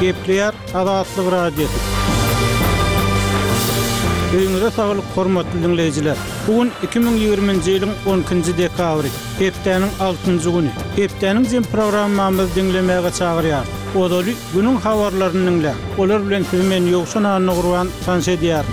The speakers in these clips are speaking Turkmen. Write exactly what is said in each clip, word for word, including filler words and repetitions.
Gepleýär Azatlyk radiosu. Öňüňizde saglyk, hormatly dinleýijiler. Bugün iki bin ýygrimiňji ýylyň on ikinji dekabry, hepdeniň altynjy güni. Hepdeniň jem programmamyzy dinlemäge çagyrýar. Odaly günüň habarlaryny dinle. Olar bilen sizmen ýokşan gurban tanşedýär.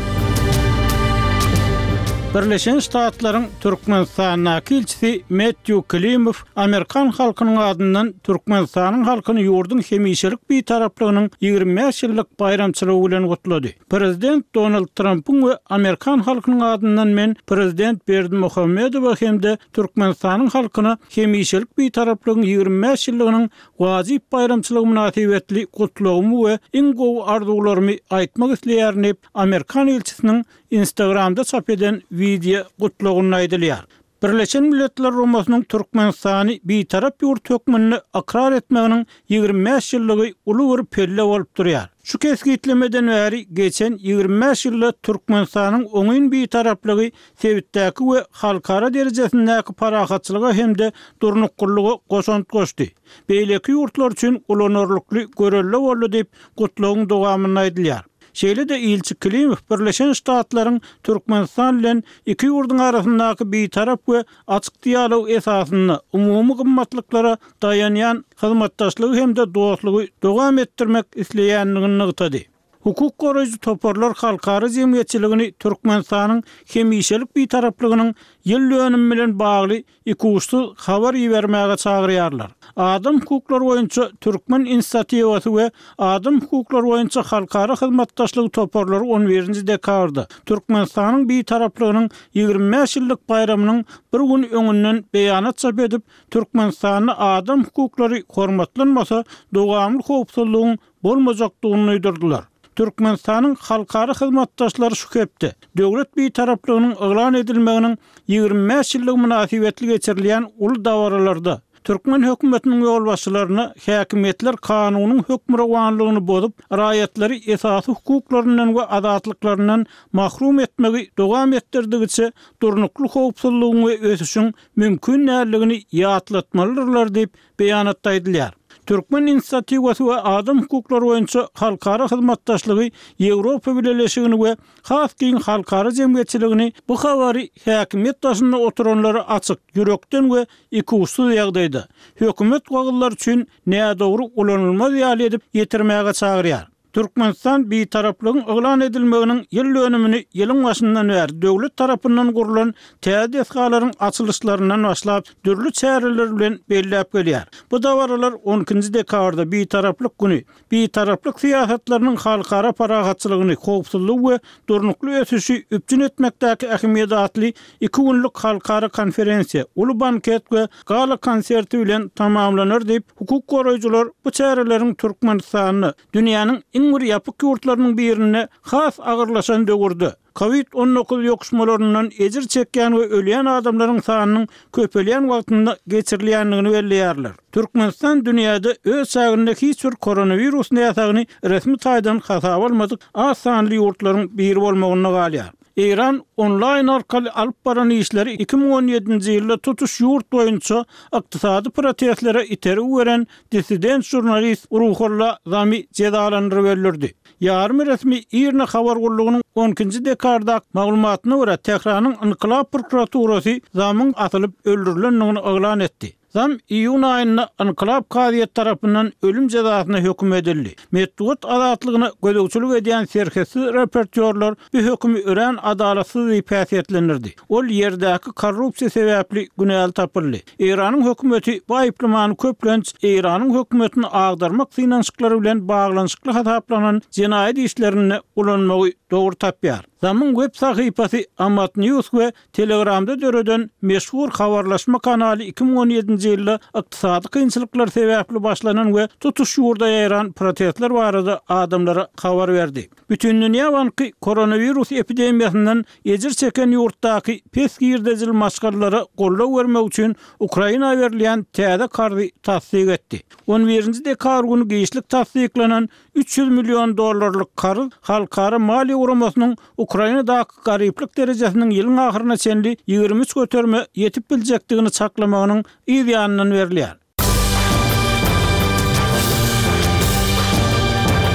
Birleşen Ştatlaryň Türkmenistanyň elçisi Matthew Klimov Amerikan halkynyň adyndan Türkmenistanyň halkyny ýurdun hemişelik bitaraplygynyň ýygrimi beş ýyllyk bayramçylygy bilen gutlady. Prezident Donald Trump'un we Amerikan halkynyň adyndan men Prezident Berdi Muhammedow hemde Türkmenistanyň halkyny hemişelik bitaraplygynyň ýygrimi beş ýyllygynyň wajyp bayramçylygy münasibetli gutlawymy we iň gowy arzuwlarymy aýtmak isleýärni Amerikan elçisiniň Instagramda çap eden video gutlawyny aýdylýar. Birleşen Milletler Romasynyň Türkmenistany bitarap ýurt hökmüni akrar etmeginiň ýygrimi beş ýyllygy uly bir pelle bolup durýar. Şu kesgitlemeden bäri geçen ýygrimi beş ýylda Türkmenistanyň oňyn bitaraplygy sebitdäki we halkara derejesindäki parahatçylyga hemde durnukgullygy goşant goşdy. Beýleki ýurtlar üçin ulanarlykly görelle boldy diýip gutlawyň dowamyny aýdylýar. Şeýle de ilçi Klimov Birleşen Ştatlaryň Türkmenistan bilen iki ýurdun arasyndaky bitarap we açyk dialog esasyny umumy gymmatlyklara dayanýan hyzmatdaşlygy hemde dostlugy dowam etdirmek isleýänligini nygtady. Hukuk goraýjy toparlar halkara jemgyýetçiligini Türkmenistanyň hemişelik bitaraplygynyň ýyl dönümi bilen bagly iki uçly habar ýermäge çagyrýarlar. Adam hukukları boýunça Türkmen inisiatiwasy we Adam hukukları boýunça halkara hyzmatdaşlygy toparlary on birinji dekabrda Türkmenistanyň bitaraplygynyň ýygrimi beş ýyllyk bayramynyň bir gün öňünden beýanat çap edip Türkmenistanyň adam hukuklary hormatlanmasa dowamly howpsuzlygyň bolmajakdygyny aýdyrdylar. Türkmenistanyň halkara hyzmatdaşlary şu kepdi. Döwlet bitaraplygynyň eglan edilmeginiň ýygrimi beş ýyllyk münasibetli geçirilýän uly dawralarda Türkmen hökümetiniň ýolbaşçylaryna häkimetler kanunyň hökm rewanlygyny bozup, raýatlary esasy hukuklarynyň we azatlyklarynyň mahrum etmegi dowam etdirdigiçe durnukly howpsuzlygyň we ösüşiň mümkin näligini ýatlatmalydylar diýip beýanatda aýdylýar. Türkmen inisiatiwasy we adam hukuklary boýunça halkara hyzmatdaşlygy Ýewropa Birleşigini we haskyň halkara jemgyýetçiligini bu habary häkimet taşynda oturanlara açyk, ýürekden we iki uçly ýagdaýda hökümet gagyllar üçin näme dogry ulanylmaz ýaly edip ýetirmäge çagyrýar. Türkmenistan bitaraplygyň eglan edilmeginiň ýyl dönümini ýylyň başyndan bäri döwlet tarapyndan gurulan täze eskalaryň açylyşlarynyň başlap dürli çäreler bilen belläp gelýär. Bu dawralar on ikinji dekabrda bitaraplyk güni, bitaraplyk siýasatlarynyň halkara parahatçylygyny, howpsuzlyk we durnukly ösüşi üpjün etmekdäki ähmiýeti atly iki günlük halkara konferensiýa, uly banket we gala konserti bilen tamamlanır diýip hukuk goraýjylar bu çäreleriň Türkmenistanyny dünýäniň İngür yapık ýurtlarynyň birine has agyrlaşan döwürde covid on dokuz ýokuşmalaryndan ejir çekýän we ölýän adamlaryň sanynyň köpelýän wagtynda geçirilýänligini belläýärler. Türkmenistan dünýäde öz säginde hiç bir koronavirus näsagyny resmi taýdan hasap almadyk az sanly ýurtlaryň biri bolmagyny galýar. İran online arkaly alyp baran işleri iki bin on ýedinji ýylda tutuş ýurt boýunça ykdysady protestlere iteri weren dissident jurnalist Ruhollah Zami cezalandyryp öldürdi. Ýarmy resmi İran habar gurulugynyň on ikinji dekabrda maglumatyna görä Tehranyň Inqilab prokuraturasy Zamyň atylyp öldürilendigini eglan etdi. Zam iýun aýynda Inqilab kadyýet tarapyndan ölüm jazasyna hökm edildi. Medeniýet azatlygyna gözegçilik edýän serhessi reportyorlar bu hökmi ören adalatsyz diýip häsiýetlendirdi. Ol ýerdäki korrupsiýa sebäpli günäl tapyldy. Iranyň hökümeti bu aýplamany köplenç Iranyň hökümetini agdarmak synançyklary bilen baglanyşykly hasaplanan jenaýat işlerini ulanmagy dogry tapýar. Zamyň web sahypasy Amat News we Telegramda döreden meşhur habarlaşma kanaly iki bin on ýedinji ýylda ykdysady kynçylyklar sebäpli başlanan we tutuş ýurda ýaran protestler barada adamlara habar berdi. Bütün dünýä banky koronavirus epidemiýasyndan ejir çeken ýurtdaky pesgirdejil maşgallara gollaw bermek üçin Ukraina berilýän täze kardy tasdik etdi. on birinji dekabr günü giýişlik tasdiklanan üç yüz milyon dollarlyk kardy halkara maliýe uramasynyň Ukrainadaky garyplyk derejesiniň ýylyň ahyryna çenli ýygrimi üç göterme ýetip biljekdigini çaklamagynyň ýanyndan berilýär.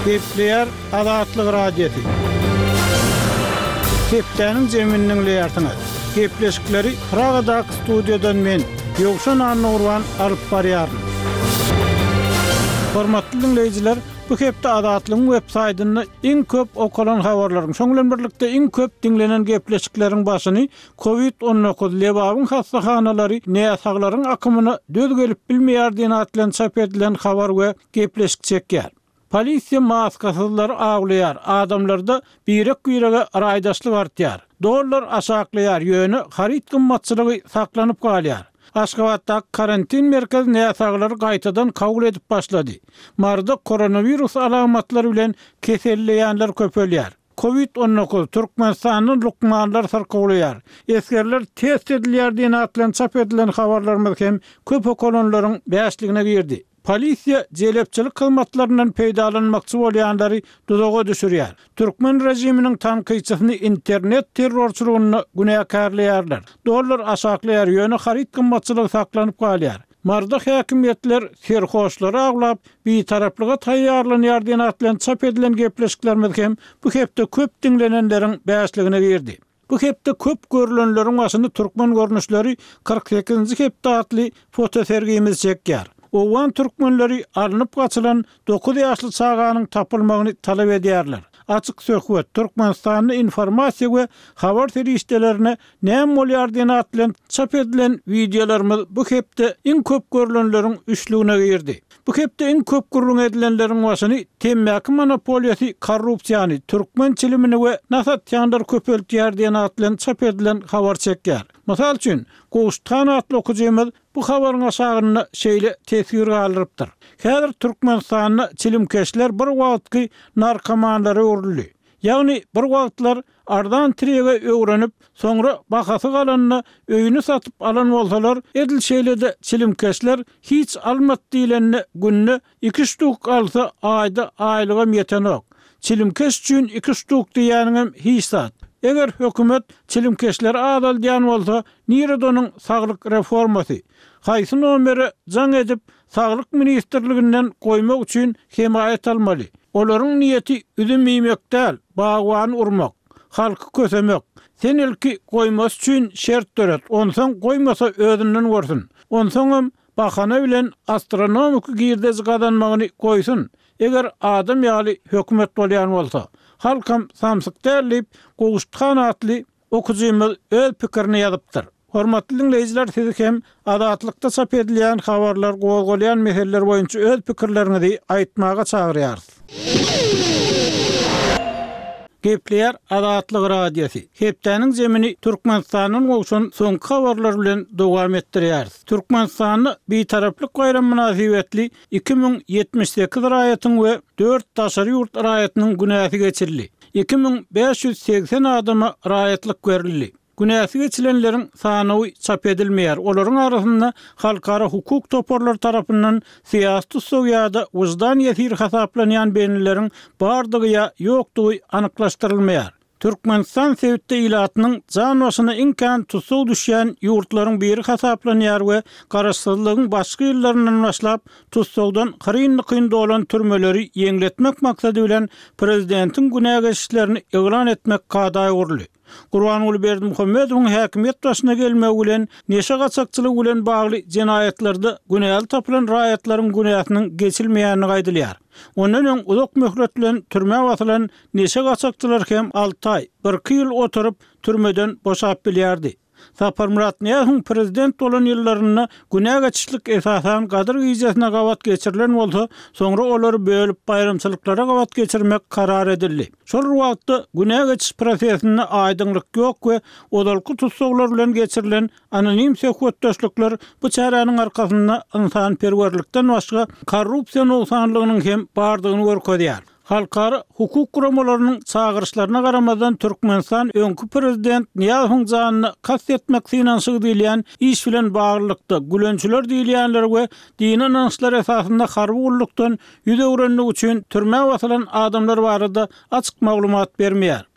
Gepleýär Azatlyk radiosi. Septäniň jeminiň leýartyna. Gepleşikleri Pragadak studiodan men Ýogşan Annurwan alyp barýaryn. Hormatly dinleýijiler, bu hepde Azatlyň web saýtyny iň köp okulan habarlaryň, şoňlan birlikde iň köp dinlenen gepleşikleriň başyny covid on dokuz lebabyň hastahanalary näýe akymyny döz gelip bilmeýär diýen atlan çap edilen habar we gepleşik çekýär. Polisiýa maskasyzlary aglaýar, adamlarda birek güýrege raýdaşlyk artýar. Dollar aşaklaýar, ýöne harit gymmatçylygy saklanyp galýar. Aşgabatda karantin merkezi näýesaglary gaýtadan kabul edip başlady. Marda koronavirus alamatlary bilen keselleýänler köpelýär. covid on dokuz Türkmenistanyň lukmanlar sarkawlaýar. Eskerler test edilýär diýen atlan çap edilen habarlarymyz hem köp okolanlaryň bäşligine girdi. Polisiýa jelepçilik kılmatlarından peýdalanmakçy bolýanlary dudaga düşürýär. Türkmen rejiminiň tanqyçysyny internet terrorçylygyny günäkarlaýarlar. Dollar aşaklaýar, ýöne harit gymmatçylygy saklanyp galýar. Marda häkimetler serhoşlary aglap bir taraplyga taýýarlanýar diýen atlan çap edilen gepleşiklerimiz hem bu hepde köp dinlenenleriň bäşligine girdi. Bu hepde köp görülenleriň başynda türkmen görnüşleri kırk sekizinji hepde atly foto sergimiz çekýär. Owan türkmenleri alınıp gaçylan dokuz ýaşly çaganyň tapylmagyny talap edýärler. Açyk söhbet Türkmenistanyň informasiýa we habar terişdelerine näme bolýar diýen atlan çap edilen videolarymyz bu hepde iň köp görülenleriň üçlügine girdi. Bu hepde iň köp gurrun edilenleriň başyny temmäki monopoliýasy, korrupsiýany, türkmen çilimini we nasatýanlar köpeltýär diýen atlan çap edilen habar çekýär. Mysal üçin, Goştan atly okujymyz bu habaryň aşagyny şeýle tesir galyrypdyr. Häzir Türkmenistanyň çilimkeşler bir wagtky narkomanlary uruldy. Ýagny bir wagtlar ardan tirege öwrenip, soňra bahasy galanyny öýüni satyp alan bolsalar, edil şeýlede çilimkeşler hiç almat diýileni günne iki ştuk alsa aýda aýlyga ýetenok. Çilimkeş üçin iki ştuk diýänem hiç sat. Eger hökümet çilimkeşler adal diýen bolsa, Niredonyň saglyk reformasy haýsy nomeri jaň edip saglyk ministrliginden goýmak üçin himayet almaly. Olaryň niýeti üzüm ýemek däl, bagwan urmak, halky kösemek. Sen ilki goýmas üçin şert döret, onsoň goýmasa özünden görsin. Onsoň bahana bilen astronomik girdej gadanmagyny goýsun. Eger adam ýaly hökümet bolýan bolsa, halkam samsyk dällip Goştan atly okujymyz öz pikirini ýazypdyr. Hormatly dinleýijiler, siz hem Azatlykda çap edilen habarlar, gowgolayan meseleler boýunça öz pikirlerinizi aýtmaga çagyrýarys. Gepleýär Azatlyk radiosi. Hepdeniň jemini Türkmenistanyň goşun soňky habarlar bilen dowam etdirýäris. Türkmenistanyň bir taraplyk gaýram münasibetli iki miň ýetmiş sekiz raýatyň we dört daşary ýurt raýatynyň günäsi geçirildi. iki miň beş ýüz seksen adama raýatlyk berildi. Günäsi geçilenleriň sany çap edilmeýär. Olaryň arasynda halkara hukuk toporlar tarapyndan siýasy tutsaw ýa-da wyjdan ýetir hasaplanýan beýneleriň bardygy ýa ýokdugy anyklaşdyrylmaýar. Türkmenistan Sewitde ilatynyň jan başyna imkan tutsaw düşýän ýurtlaryň biri hasaplanýar we garaşsyzlygyň başga ýyllaryndan başlap tutsawdan kyrynly-kyn bolan türmeleri ýeňletmek maksady bilen prezidentiň günä geçişlerini eglan etmek kadaý uruldy. Gurbanuly Berdimuhammedowyň häkimet başyna gelmegi bilen neşe gaçakçylyk bilen bagly jenaýetlarda günäli tapylan raýatlaryň günäsiniň geçilmeýäni gaýdylýar. Ondan öň uzak möhlet bilen türme basylan neşe gaçakçylar hem alty aý, bir ýyl oturup türmeden boşap bilýärdi. Sapar Murat Niýazowyň prezident bolan ýyllaryna günä geçişlik esasan gadyr gijesine gawat geçirilen bolsa, soňra olary bölüp bayramçylyklara gawat geçirmek karar edildi. Şol wagtda günä geçiş prosesine aýdymlyk ýok we odalky tutsaglar bilen geçirilen anonim söhbetdeşlikler bu çäranyň arkasynda insan perwerlikden başga korrupsiýa noksanlygynyň hem bardygyny görkezýär. Halkara hukuk kuramalarının çağırışlarına garamadan Türkmenistan öňkü prezident Niýazowyň janyny kastetmek synanşygy diýilen iş bilen baglykda gülençiler diýilýänler we dini inançlar esasında harby gullukdan ýüze öwrenmek üçin türme basylan adamlar barada açyk maglumat bermeýär.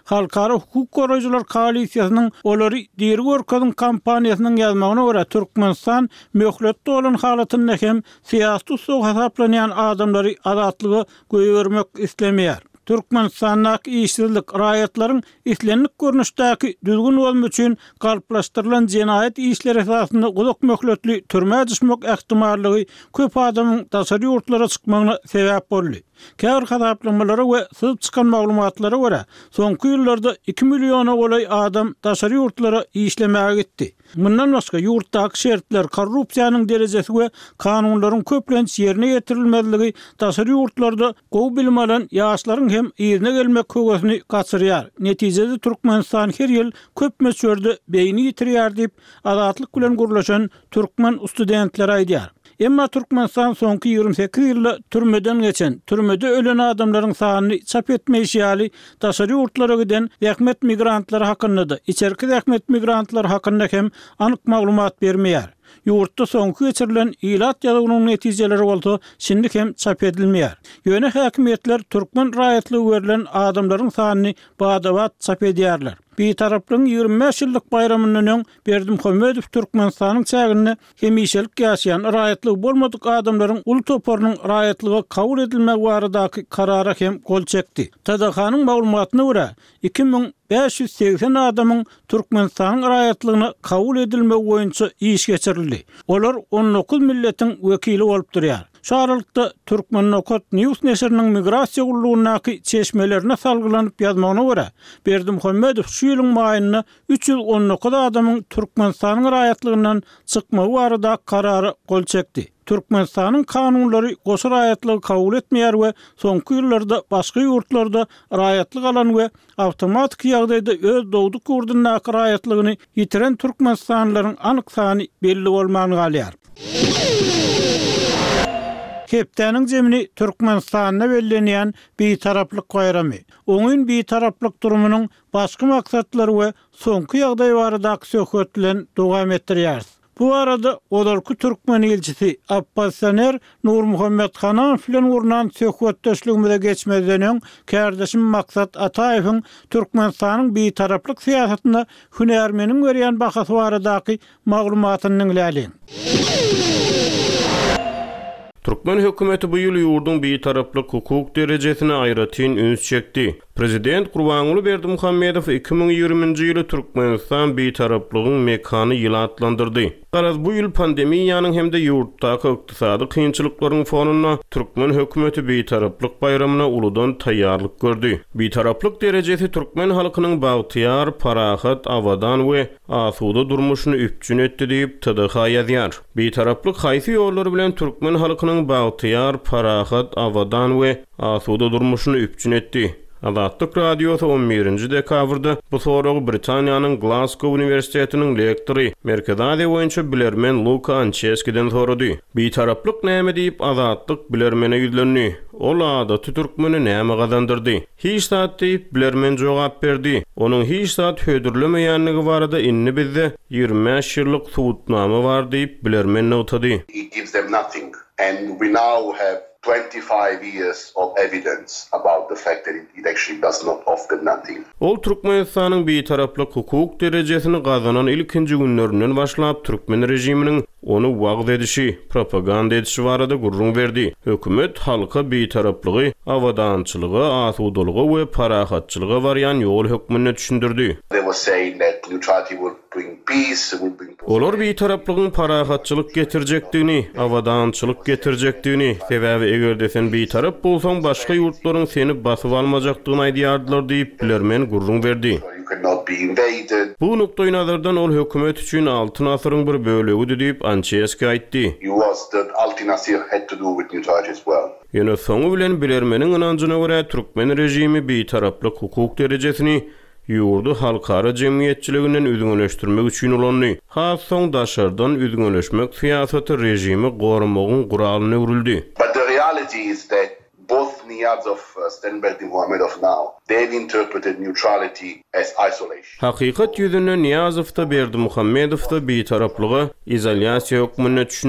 Halkara hukuk goraýjylar koalisiýasynyň olary diýeri görkezin kampaniýasynyň ýazmagyna görä Türkmenistan möhletde bolan halatyny hem syýasy usul hasaplanýan adamlary azatlygy göýermek islemeýär. Türkmenistan'daki işsizlik raýatlaryň islenlik görnüşdäki düzgün bolmy üçin galplaşdyrylan jinayet işleri esasında uzak möhletli türme düşmek ähtimallygy köp adamyň daşary ýurtlara çykmagyna sebäp boldy. Käbir hasaplamalara we syzyp çykan maglumatlara görä, soňky ýyllarda iki milliona golay adam daşary ýurtlara işlemäge gitdi. Bundan başga ýurtdaky şertler, korrupsiýanyň derejesi we kanunlaryň köplenç ýerine ýetirilmezligi daşary ýurtlarda gowy bilim alan ýaşlaryň hem ýerine gelmek köwesini gaçyrýar. Netijede Türkmenistan her ýyl köp meçherde beýni ýitirýär diýip azatlyk bilen gurlaşan türkmen studentler aýdýar. Emma Türkmenistan soňky ýygrimi sekiz ýylda türmeden geçen, türmede ölen adamlaryň sanyny çap etmeýşýäli daşary ýurtlara giden zähmet migrantlary hakynda da, içerki zähmet migrantlary hakynda hem anyk maglumat bermeýär. Ýurtda soňky geçirilen ilat ýazygynyň netijeleri bolsa, şimdi hem çap edilmeýär. Ýöne häkimetler türkmen raýatlygy berilen adamlaryň sanyny badawat çap edýärler. Bir taraplyň ýygrimi beş ýyllyk bayramynyň Berdimuhammedow Türkmenistanyň çägini hemişelik ýaşaýan raýatlygy bolmadyk adamlaryň ul toparynyň raýatlygy kabul edilmegi baradaky karara hem gol çekdi. T D H-nyň maglumatyna görä, iki bin beş ýüz seksen adamyň Türkmenistanyň raýatlygyna kabul edilmegi boýunça iş geçirildi. Olar on dokuz milletiň wekili bolup durýar. Şu aralykda Türkmennokot News neşriniň migrasiýa gullugynaky çeşmelerine salgylanyp ýazmagyna görä, Berdimuhammedow şu ýylyň maýyna üç ýüz on dokuz adamyň Türkmenistanyň raýatlygyndan çykmagy barada karary gol çekdi. Türkmenistanyň kanunlary goşy raýatlygy kabul etmeýär we soňky ýyllarda başga ýurtlarda raýatlyk alan we awtomatik ýagdaýda öz dowduk ýurdunaky raýatlygyny ýitiren türkmenistanlylaryň anyk sany belli bolmagyny galýar. Hepdeniň jemini Türkmenistanyna bellenýän beýtaraplyk bayramy. Oňun beýtaraplyk durumynyň başga maksatlary we soňky ýagdaý baradaky söhbetlen dowam etdirýär. Bu arada olarky türkmen elçisi Abbas Saner Nurmuhammed Hanan bilen urnan söhbetdeşligimizde geçmeden kardeşim Maksat Ataýewiň Türkmenistanyň beýtaraplyk syýasatyna hünärmeniň berýän bahasy baradaky maglumatyny dinleýän. Türkmen hökümeti bu ýyl ýurdun beýtaraplyk hukuk derejesine aýratyn üns çekdi. Prezident Gurbanuly Berdimuhammedow iki bin ýygrimiňji ýyly Türkmenistan beýtaraplygyň mekany ýyly adlandyrdy. Garaz bu ýyl pandemiýanyň hemde ýurtdaky ykdysady kynçylyklaryň fonuna Türkmen hökümeti beýtaraplyk bayramyna uludan taýýarlyk gördi. Beýtaraplyk derejesi Türkmen halkynyň bagtyar, parahat, awadan we asuda durmuşyny üpçün etdi diýip T D H ýazýar. Beýtaraplyk haýsy ýolları bilen Türkmen halkynyň bagtyar, parahat, awadan we asuda durmuşyny üpçün etdi. Azatlyk radiosu on birinji dekabrda bu soragy Britaniýanyň Glasgow Universitetiniň lektory, Merkez Aziýa boýunça bilermen Luka Ancheski'den sorady. Beýtaraplyk näme diýip Azatlyk bilermene ýüzlendi. Ol adaty türkmeni näme gazandyrdy? Hiç saat diýip bilermen jogap berdi. Onuň hiç saat hödürlemeýänligi barada inni bizde ýygrimi beş ýyllyk suwutnama bar diýip bilermen notady. It gives them nothing, and we now have twenty-five years of evidence about the fact that it, it actually does not offer nothing. Ol Türkmenistanyň beýtaraplyk hukuk derejesini gazanan ilkinji günlerinden başlap Türkmen rejiminiň onu wagt edişi, propaganda edişi barada gurrun berdi. Hökümet halka beýtaraplygy, awadançylygy, asudalygy we parahatçylyga barýan ýol hökmüne düşündirdi. They were saying that neutrality will bring peace, will bring Olar beýtaraplygyň parahatçylyk getirjekdigini, awadançylyk getirjekdigini, sebäbi eger desen beýtarap bolsaň başga ýurtlaryň seni basyp almajakdygyny aýdýardylar diýip bilermen gurrun berdi. Bu nukdaý nazardan ol hökümet üçin altyn asyryň bir bölegi diýip Ancheski aýtdy. You was that Altyn asyr had to do with neutrality as well. Ýöne soňu bilen bilermeniň inanjyna görä Türkmen rejimi beýtaraplyk hukuk derejesini ýurdu halkara jemgyýetçiliginden üzgünleşdirmek üçin ulandy. Has soň daşardan üzgünleşmek syýasaty rejimi gorumagyň guralyna urildi. But the reality is that both Niyazov and Berdimuhammedow now, they've interpreted neutrality as isolation. Hakykat ýüzüne Niyazov da Berdimuhammedow da beýtaraplygy izolasiýa hökmüne düşündi.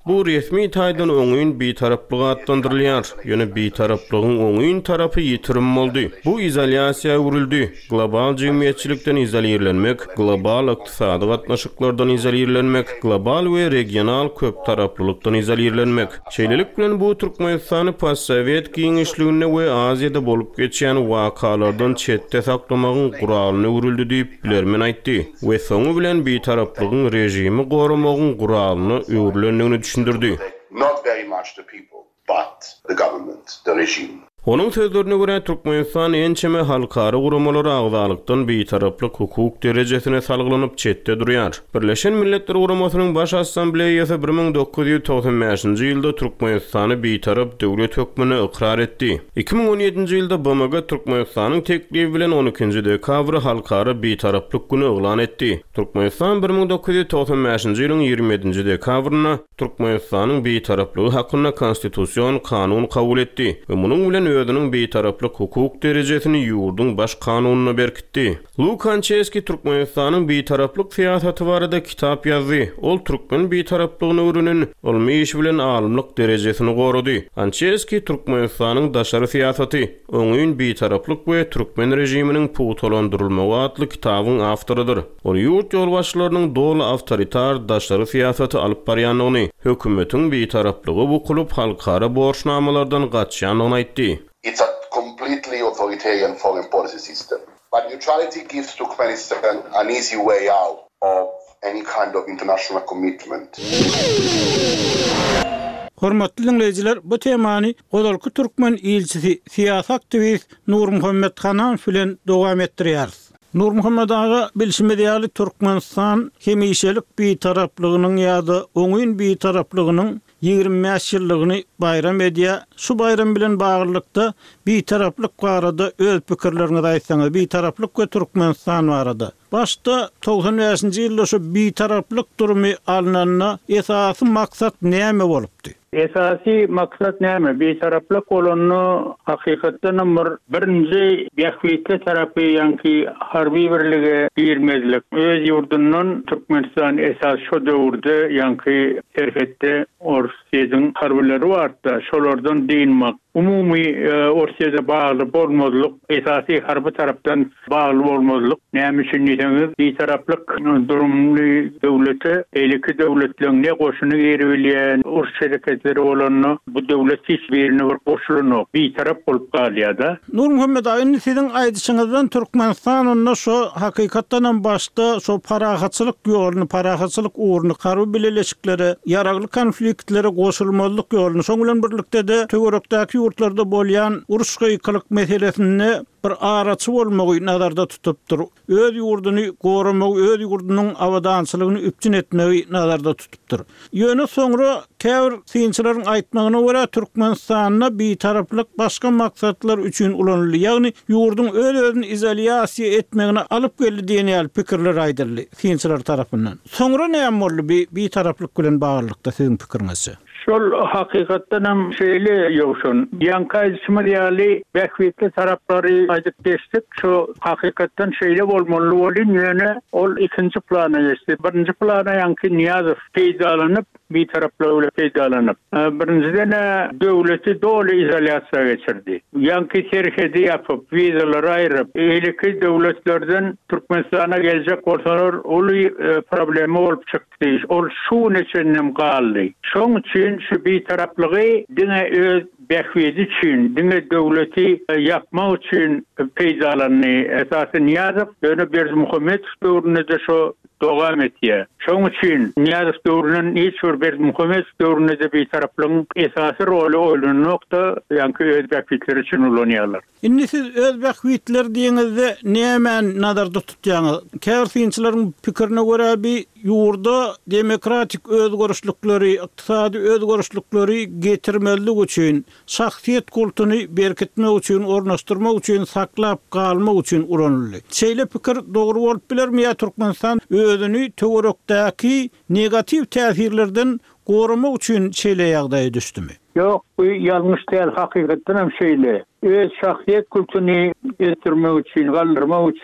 Bu resmi taýdan oňyň bir taraplygy adlandyrylýar. Ýöne bir taraplygyň oňyň tarapy ýitirim boldy. Bu izolýasiýa urildi. Global jemgyýetçilikden izolýerlenmek, global ykdysady gatnaşyklardan izolýerlenmek, global we regional köp taraplylykdan izolýerlenmek. Şeýlelik bilen bu Türkmenistany postsovet giňişligine we Aziýada bolup geçýän wakalardan çetde saklamagyň guralyny urildi diýip bilermen aýtdy. We soňu bilen bir taraplygyň rejimi goramagyň guralyny öwürlendigini düşündirdi. Not very much the people, but the government, the regime. Onun sözlerine göre Türkmenistan ençeme halkara guramaları agzalykdan bir taraplyk hukuk derejesine salgylanyp çetde durýar. Birleşen Milletler Guramasynyň baş assambleýasy bir ming dokuz ýüz togson beşinji ýylda Türkmenistany bir tarap döwlet hökmüne ikrar etdi. iki ming on ýedinji ýylda B M G Türkmenistanyň teklibi bilen on ikinji dekabry halkara bir taraplyk güni eglan etdi. Türkmenistan bir ming dokuz ýüz togson beşinji ýylyň ýygrimi ýedinji dekabryna Türkmenistanyň bir taraplygy hakyna konstitusiýon kanun kabul etdi we munyň bilen özüniň bir taraplyk hukuk derejesini ýurdun baş kanunyna berkitdi. Lukançeski Türkmenistanyň bir taraplyk siýasaty barada kitap ýazdy. Ol türkmen bir taraplygyny öwrenen, olmy bilen alymlyk derejesini gorudy. Ançeski Türkmenistanyň daşary siýasaty, oňyň bir taraplyk we türkmen rejiminiň puwtalandyrylmagy adly kitabyň awtorydyr. Ol ýurt ýolbaşçylarynyň doly awtoritar daşary siýasaty alyp barýanlygyny, hökümetiň bir taraplygy bu klup halkara borçnamalardan gaçýanyny aýtdy. It's a completely authoritarian foreign policy system. But neutrality gives Turkmenistan an easy way out of any kind of international commitment. Hormatly dinleyijiler, bu temany Godalky Türkmen ilçisi siýasat aktivist Nur Muhammed Hanan bilen dowam etdirýär. Nur Muhammed aga bilşimediýäli Türkmenistan hemişelik bir taraplygynyň ýa-da oňyň bir taraplygynyň ýygrimi beş ýyllygyny bayram edýär. Şu bayram bilen baglykda bir taraplyk barada öz pikirlerini aýtsaňyz, bir taraplyk we Türkmenistan barada. Başta togson beşinji ýylda şu bir taraplyk durumy alnanyna esasy maksat näme bolupdy? Esasy maksat näme? Bir taraplyk bolanyny hakykatdan birinji ýahwitli tarapy ýa-ki harby birlige girmezlik. Öz ýurdundan Türkmenistan esas şu döwürde ýa-ki serhetde Orsiýanyň harbyleri barda, şolardan diýilmek. Umumy Orsiýada bagly bolmazlyk, esasy harby tarapdan bagly bolmazlyk. Näme üçin diýseniz, bir taraplyk durumly döwlete, eýleki döwletlerine goşuny geri bilýän Urs şereketleri bolanyny bu döwlet hiç birine bir goşulanyp bir tarap bolup galýar-da. Nur Muhammed aýyny siziň aýdyşyňyzdan Türkmenistanyň şu hakykatdan başda şu parahatçylyk ýoluny, parahatçylyk uğruna karby bileleşikleri, ýaragly konfliktlere goşulmazlyk ýoluny, şoň bilen birlikde de töwerekdäki ýurtlarda bolýan uruş gyýkylyk meselesini bir araçy bolmagy nazarda tutupdyr. Öz ýurduny gorumagy, öz ýurdunyň awadançylygyny üpçün etmegi nazarda tutupdyr. Ýöne soňra käbir synçylaryň aýtmagyna görä Türkmenistanyna bir taraplyk başga maksatlar üçin ulanyldy. Ýagny ýurdun öz-özüni izolýasiýa etmegine alyp geldi diýen pikirler aýdyldy synçylar tarapyndan. Soňra näme boldy bir, bir taraplyk bilen baglykda siziň pikiriňizçe? Şol hakykatdan hem şeýle ýokşun. Ýankaýşymy diýäli bähwetli taraplary aýdyp geçdik. Şu hakykatdan şeýle bolmaly bolýan ýöne ol ikinji plana geçdi. Birinji plana ýanky Niýazow peýdalanyp bir taraplar peýdalanyp. Birinciden döwleti doly izolýasiýa geçirdi. Ýanky serhedi ýapyp, wizalar aýryp, eýleki döwletlerden Türkmenistana geljek bolsalar oly problemi bolup çykdy. Ol şu neçenem galdy. Şoň üçin şu bir taraplygy diňe öz bähwedi üçin, diňe döwleti ýapmak üçin peýdalanyny. Esasy Niýazow döne Berdimuhammedow döwründe şu dowam etýär. Şoň üçin Niýazow döwründen hiç bir Berdimuhammedow döwründe bir taraplygyň esasy roly oýlanmakda, ýa-ki öz bähwetleri üçin ulanýarlar. Indi siz öz bähwetler diýeňizde näme nazarda tutýaňyz? Käwirçilerin pikirine görä bir ýurda demokratik özgörüşlükleri, ykdysady özgörüşlükleri getirmelik üçin, şahsiýet kultuny berkitmek üçin, ornaşdyrmak üçin, saklap galmak üçin ulanyldy. Şeýle pikir dogry bolup bilermi ýa Türkmenistan özüni töwerekdäki negativ täsirlerden gorumak üçin şeýle ýagdaýa düşdümi? Yok, bu yanlış değil, hakikaten hem şeýle. Öz şahsiýet kultuny getirmek üçin, galdyrmak üçin,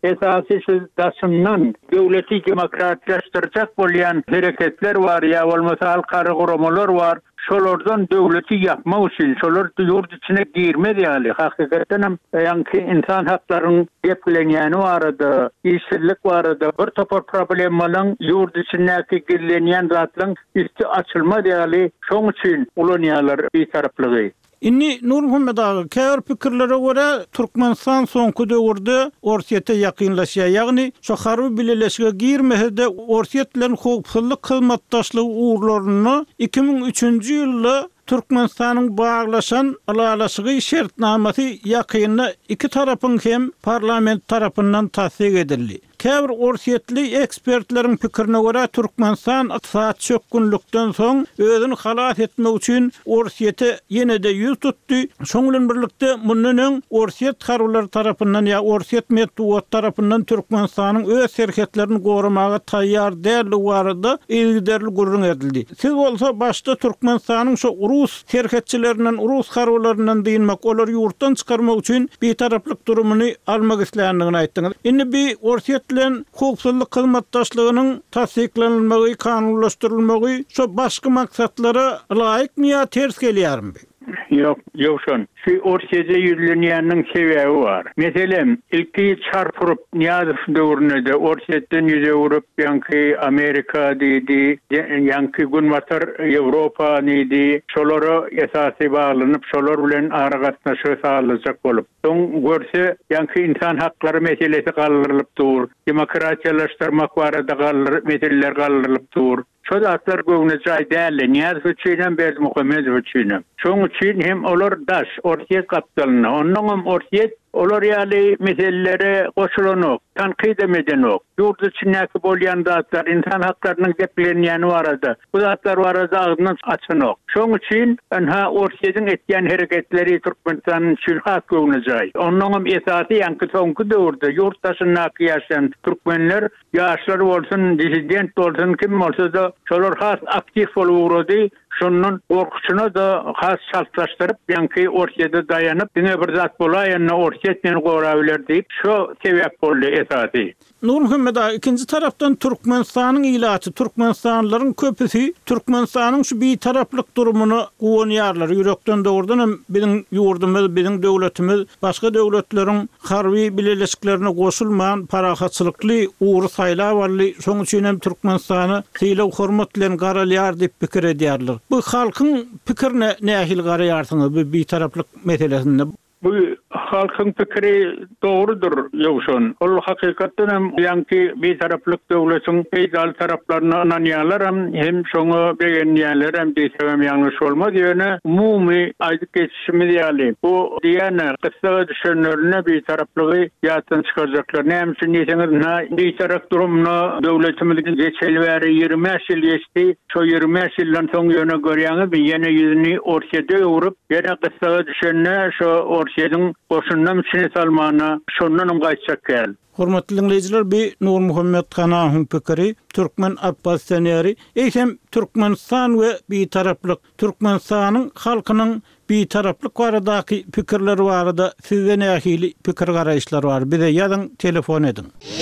esasy daşymdan döwleti demokratlaşdyrjak bolýan hereketler var, ýa bolmasa halkara guramalar var. Şolardan döwleti yapmak üçin, şolar ýurt içine girmedi ýaly. Hakykatdan hem ýanky insan haklarynyň geplenýäni barada, işsizlik barada, bir topar problemlaryň ýurt içindäki girlenýän zatlaryň üstü açylmady ýaly. Şoň üçin ulanýarlar betaraplygy. Inni Nur Muhammed ağa, käbir pikirlere göre Türkmenistan soňky döwürde Orsiýete ýakynlaşýar. Ýagny şo harby bileleşige girmehede Orsiýet bilen howpsuzlyk hyzmatdaşlygy uğurlaryny iki ming üçünji ýylda Türkmenistanyň baglaşan alalaşygy şertnamasy ýakyny iki tarapyň hem parlament tarapyndan tasdik edildi. Käbir Orsiýetli ekspertleriň pikirine görä Türkmenistan saat çökünlükden soň özüni halas etmek üçin Orsiýete ýene-de ýüz tutdy. Şoň bilen birlikde mundan Orsiýet harwlary tarapyndan ýa Orsiýet medeniýet tarapyndan Türkmenistanyň öz serhetlerini goramaga taýýar däli barada ilgiderli gurrun edildi. Siz bolsa başda Türkmenistanyň şu Rus serhetçilerinden, Rus harwlaryndan diýmek, olar ýurtdan çykarmak üçin betaraplyk durumuny almak isleýändigini aýtdyňyz. Indi bir Orsiýet bilen howpsuzlyk hyzmatdaşlygynyň tasdiklenilmegi, kanunlaşdyrylmagy şu başga maksatlara laýykmy ýa ters gelýärmi? Yok, yok şon. Şu Orsiýete ýürlenýäniň sebäbi bar. Meselem, ilki çarpyryp Niýazow döwründe Orsiýetden ýüze urup, ýanky Amerika diýdi, ýanky günbatar Ýewropa diýdi. Şolara esasy baglanyp, şolar bilen ara gatnaşyk sağlanjak bolup. Soň görse, ýanky insan haklary meselesi galdyrylyp dur, demokratiýalaşdyrmak barada galdyryp, meseleler galdyrylyp dur. Şo zatlar göwne jaý däl, Niýazow üçin Berdi Muhammedow üçin. Şoň üçin hem olar daş, Orsiýet kapitalyny, onuň hem Orsiýet olar ýaly meselelere goşulanok, tanqid edenok. Ýurt içindäki bolýan zatlar, insan haklarynyň geplenýäni barada, bu zatlar barada agdyny açanok. Şoň üçin anha Orsiýetiň etýän hereketleri Türkmenistanyň üçin has göwne jaý. Onuň hem esasy ýanky soňky döwürde ýurtdaşyndaky ýaşaýan türkmenler, ýaşlar bolsun, dissident bolsun, kim bolsa da şolar has aktiv bolýardy. Şonun gorkuçuna da has şartlaşdırıp, ýanky Orsiýete daýanyp, diňe bir zat bolaýan Orsiýet meni gorabiler diýip, şo sebäp boldy esasy. Nur Muhammed ağa, ikinci tarapdan Türkmenistanyň ilaty, Türkmenistanlylaryň köpüsi Türkmenistanyň şu bir taraplyk durumunu gowanýarlar. Ýürekden dogrudan hem biziň ýurdumyz, biziň döwletimiz başga döwletleriň harby bileleşiklerine goşulmayan parahatçylykly uğur saýlawarly, şoň üçin hem Türkmenistany syýlaw hormat bilen garalýar diýip pikir edýärler. Bu halkyň pikirine nähil garaýarsyňyz bu bir taraplyk meselesinde? Bu halkyň pikiri dogrudur ýokşon. Ol hakykatdan hem ýanky bir taraplyk döwletiň beýdal taraplaryny ananýarlar hem hem şoňa begenýärler hem diýsem ýalňyş bolmaz ýöne umumy aýdyp geçişimiz ýaly. Bu diýene kısa düşünürüne bir taraplygy ýatdan çykarjaklar. Näme üçin diýseňiz, bir tarap durumuna döwletimiz geçeli bäri ýygrimi beş ýyl geçdi. Şo ýygrimi beş ýyldan soň ýöne görýäňiz, ýene ýüzüni Orsiýete urup, ýene kısa düşünne şo Orsiýetiň goşundan içine salmana şondan gaýtjak gel. Hormatly dinleyijiler, bir Nur Muhammed Kanahyň pikiri, Türkmen Abbas Seneri, eýsem Türkmenistan we bir taraplyk Türkmenistanyň halkynyň bir taraplyk baradaky pikirleri barada sizde nähili pikir garaýşlar bar? Bize ýazyň, telefon edin.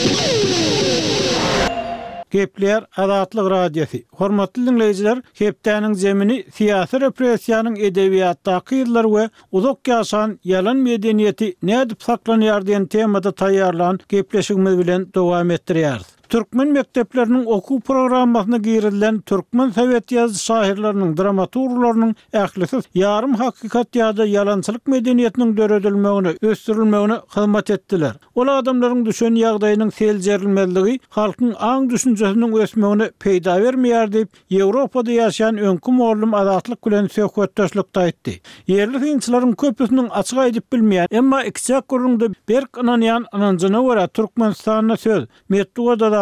Gepler Azatlyk radiosu. Hormatly dinleyijiler, hepdäniň zemini siýasy repressiýanyň edebiýatdaky ýyllar we uzak ýaşan ýalan medeniýeti nädip saklanýar diýen temada taýýarlan gepleşigimiz bilen dowam etdirýäris. Türkmen mekteplerinin oku programmasyna girilen Türkmen Sowet ýazgy şairleriniň, dramaturglarynyň ählisi yarım hakikat ýa-da ýalançylyk medeniýetiniň döredilmegine, ösdürilmegine hyzmat etdiler. Ol adamlaryň düşen ýagdaýynyň seljerilmezligi halkyň aň düşünjesiniň ösmegine peýda bermeýär diýip Ýewropada ýaşaýan öňkü mollum azatlyk bilen söhbetdeşlikde aýtdy. Yerli synçylaryň köpüsiniň açyk aýdyp bilmeýän, emma ikisek gurrunda berk ananýan ananjyna görä Türkmenistanyna söz, Medeniýet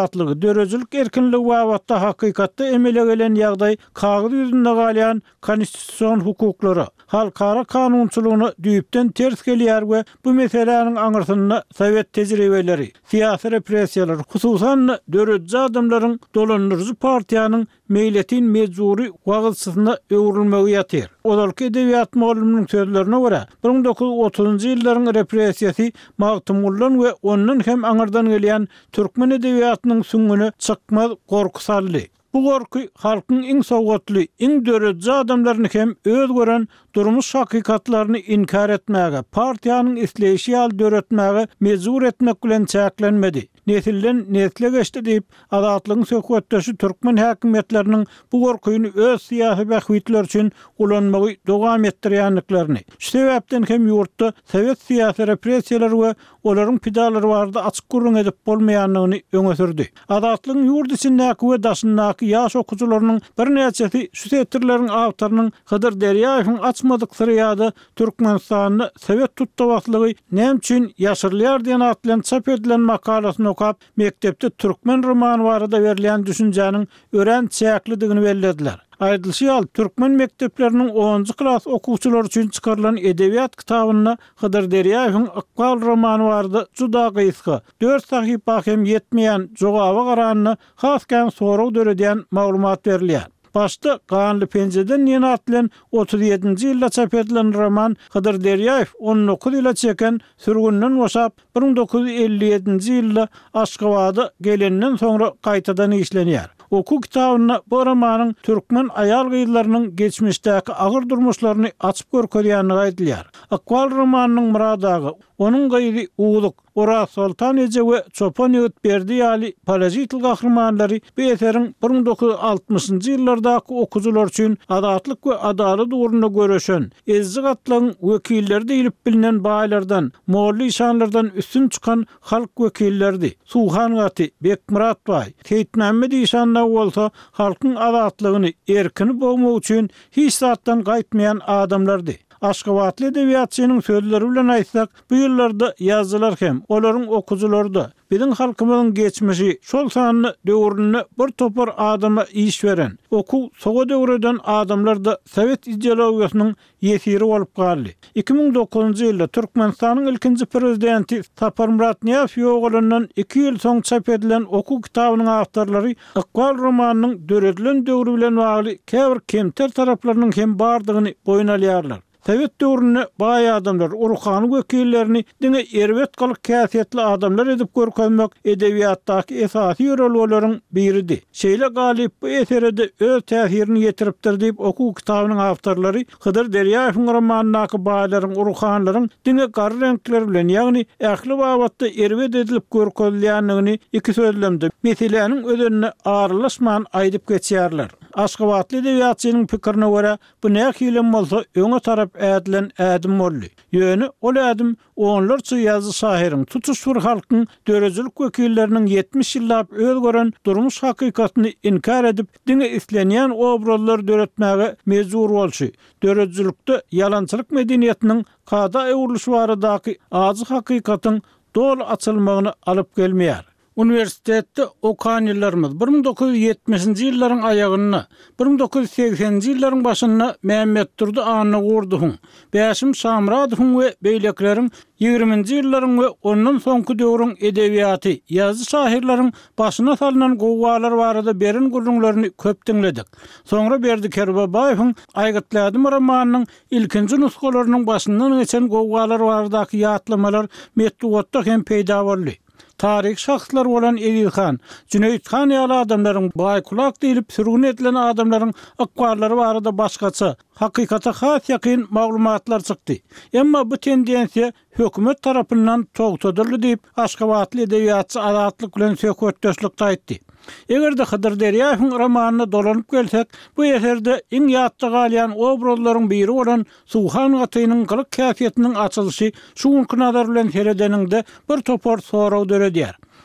azatlygy, dörejlik erkinligi wagtda hakykatda emele gelen ýagdaý kagazy ýüzünde galýan konstitusiýon hukuklary, halkara kanunçylygyny düýpden ters gelýär we bu meseleniň aňyrsyny Sowet tejribeleri, siýasy repressiýalar, hususan döredji adamlaryň dolandyryjy partiýanyň meýletin mejburi wagtsyna öwrülmegi ýatyr. Olarky edebiýat mugalliminiň sözlerine görä, bir ming dokuz yüz otuzunjy ýyllaryň repressiýasy magtymullan we ondan hem aňyrdan gelýän türkmen edebiýatynyň süňüne çykmaz gorky saldy. Bu gorky halkyň iň sowgatly, iň döredji adamlaryny hem öz gören durmuş hakykatlaryny inkar etmäge, partiýanyň isleýişi ýaly döretmäge mejbur etmek bilen çäklenmedi. Nesilden nesile geçti diýip azatlygyň söhbetdeşi türkmen häkimetleriniň bu gorkuýuny öz siýasy bähwitler üçin ulanmagy dowam etdirýänliklaryny. Şu sebäpden hem ýurtda Sowet siýasy repressiýalary we olaryň pidalary barada açyk gurrun edip bolmaýanlygyny öňe sürdi. Azatlygyň ýurt içindäki we daşyndaky ýaş okuwçylarynyň bir näçesi şu setirleriň awtarynyň Hydyr Derýaýewiň açmadyk syry ýa-da Türkmenistanyny Sowet tutdawatlygy näme üçin ýaşyrylýar diýen atlan çap edilen makalasyny okap mektepde türkmen romany barada berilýän düşünjäniň ören çäklidigini bellediler. Aýdylşýar türkmen mektepleriniň onunjy klass okuwçylary üçin çykarylan edebiýat kitabyna Hydyr Derýaýewiň Akbal romany barada juda gysga dört sahypa hem ýetmeýän jogaby garanyny hasken sorag döredýän maglumat berilýär. Başta Ganly Penjeden ýene atlan otuz ýedinji ýylda çap edilen roman Hydyr Derýaýew on dokuz ýyla çeken sürgünden boşap bir ming dokuz yüz elli ýedinji ýylda Aşgabatda gelenden soňra gaýtadan işlenýär. Oku kitabyna bu romanyň türkmen aýal gyýlarynyň geçmişdäki agyr durmuşlaryny açyp görkezýäni aýdylýar. Akbal romanynyň muradagy onun gaýry ugluk, Ora Sultan Ece we Çopan Öğüt Berdi ýaly palazitl gahrymanlary bu eseriň bir ming dokuz yüz altmışynjy ýyllardaky okuwçylar üçin adatlyk we adalet uğruna göreşen ezzi gatlaryň wekilleri diýilip bilinen baýlardan, morly şanlardan üstün çykan halk wekillerdi. Suhan gaty, Bekmurat baý, Seyit Mämmed işanlar bolsa halkyň adatlygyny erkini bowmak üçin hiç zatdan gaýtmaýan adamlardy. Aşgabatly edebiýatçynyň sözleri bilen aýtsak, bu ýyllarda ýazgylar hem olaryň okuwçylary da biziň halkymyzyň geçmişi şol sanyny döwrüne bir topar adama iş beren, okuw soga döwreden adamlar da Sowet ideologiýasynyň ýesiri bolup galdy. iki ming dokuzunjy ýylda Türkmenistanyň ilkinji prezidenti Saparmurat Niýazow oğlundan iki ýyl soň çap edilen okuw kitabynyň awtorlary Akbal romanynyň döredilen döwrü bilen bagly käbir kemter taraplarynyň hem bardygyny boýun Sowet döwrüne baý adamlar, urukany wekillerini diňe erwet galyk käsiýetli adamlar edip görkezmek edebiýatdaky esasy ýörelgelerin biridi. Şeýle galyp bu eserede öz täsirini ýetiripdir diýip okuw kitabynyň awtorlary Hydyr Derýaýewiň romanynaky baýlaryň, urukanlaryň diňe garry renkler bilen, ýagny ähli wagtda erwet edilip görkezilýänligini iki sözlemde meseleniň özüne arlaşman aýdyp geçýärler. Aşgabatly edebiýatçynyň pikirine görä, bu näkilen bolsa öňe tarap ädilen ädim boldy. Ýöne ol ädim onlarça ýazgy şahyryň, tutuşur halkyň dörejilik wekilleriniň yetmiş ýyllap öz gören durmuş hakykatyny inkar edip diňe islenýän obrazlar döretmäge mejbur bolşy. Dörejilikde ýalançylyk medeniýetiniň kada öwrülüşi baradaky azy hakykatyň dol açylmagyny alyp gelmeýär. Üniversitetde okan ýyllarymyz bir ming dokuz yüz ýetmişinji ýyllaryň aýagyna, bir ming dokuz yüz seksenji ýyllaryň başyna Mämmed Turdy anyny gurduň. Bäşim Şamradowyň we beýlekleriň ýigriminji ýyllaryň we ondan soňky döwrüň edebiýaty, ýazgy şahyrlaryň başyna salynan gowwalar barada berin gurrunlaryny köp diňledik. Soňra Berdi Kerbabaýewiň Aýgytladym romanynyň ilkinji nuskalarynyň başyndan geçen gowwalar baradaky ýatlamalar metduatda hem peýda boldy. Taryh şahslar bolan Edilhan, Cüneyt Han ýaly adamlaryň baýkulak diýilip sürgün edilen adamlaryň akwallary barada başgaça, hakykata has ýakyn maglumatlar çykdy. Emma bu tendensiýa hökümet tarapyndan togtadyldy diýip Aşgabatly edebiýatçy adatlyk bilen söhbetdeşlik taýtdy. Egerde Hydyr Derýaýewiň romanyna dolanyp gelsek, bu eserde iň ýatda galýan obrazlaryň biri bolan Suhan gatynyň gylyk käfiýetiniň açylyşy şu nazar bilen seredeniňde bir topar sorag döredýär.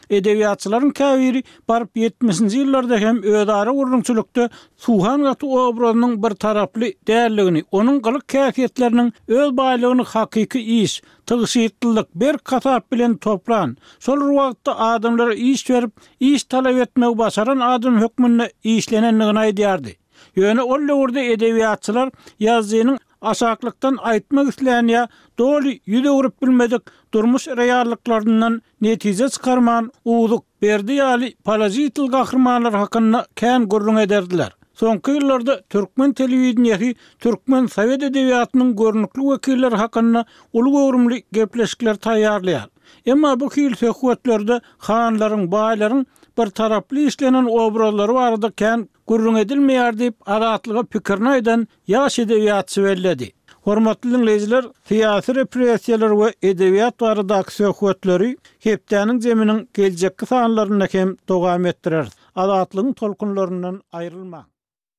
edebiýatçylaryň käbiri baryp yetmişinji ýyllarda hem ödara gurrunçylykda suhan gaty obrazynyň bir taraply dälligini, onuň gylyk käfiýetleriniň öz baýlygyny hakyky iş, tygyşytlyk bir katap bilen toplan. Şol wagtda adamlara iş berip, iş talap etmek başaran adam hökmünde işlenenligini aýdýardy. Ýöne ol döwürde edebiýatçylar ýazgynyň aşaklykdan aýtmak isleýän ýa doly ýüze urup bilmedik durmuş reallyklaryndan netije çykarman uwduk berdi ýaly palazitl gahrmanlar hakynda kän gurrun ederdiler. Soňky ýyllarda türkmen telewizionyasy, türkmen sowet edebiýatynyň görnükli wekilleri hakynda uly görümli gepleşikler taýýarlaýar. Emma bu hil söhbetlerde hanlaryň, baýlaryň bir taraply işlenen obrazlary barada kän gurrun edilmeýär diýip adatlyga pikirini aýdan ýaş edebiýatçy belledi. Hormatly dinleýijiler, siýasy repressiýalar we edebiýat baradaky söhbetleri hepdäniň zeminiň geljekki sanlaryna hem dowam etdirer. Adatlygyň tolkunlaryndan aýrylma.